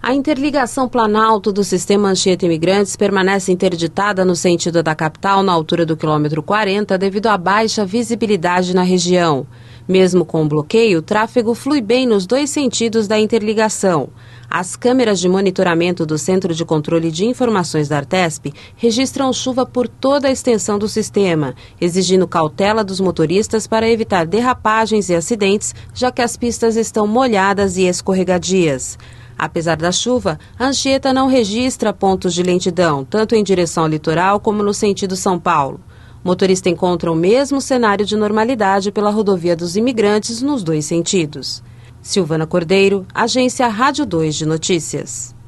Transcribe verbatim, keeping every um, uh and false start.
A interligação Planalto do sistema Anchieta Imigrantes permanece interditada no sentido da capital na altura do quilômetro quarenta devido à baixa visibilidade na região. Mesmo com o bloqueio, o tráfego flui bem nos dois sentidos da interligação. As câmeras de monitoramento do Centro de Controle de Informações da Artesp registram chuva por toda a extensão do sistema, exigindo cautela dos motoristas para evitar derrapagens e acidentes, já que as pistas estão molhadas e escorregadias. Apesar da chuva, a Anchieta não registra pontos de lentidão, tanto em direção ao litoral como no sentido São Paulo. O motorista encontra o mesmo cenário de normalidade pela rodovia dos Imigrantes nos dois sentidos. Silvana Cordeiro, Agência Rádio dois de Notícias.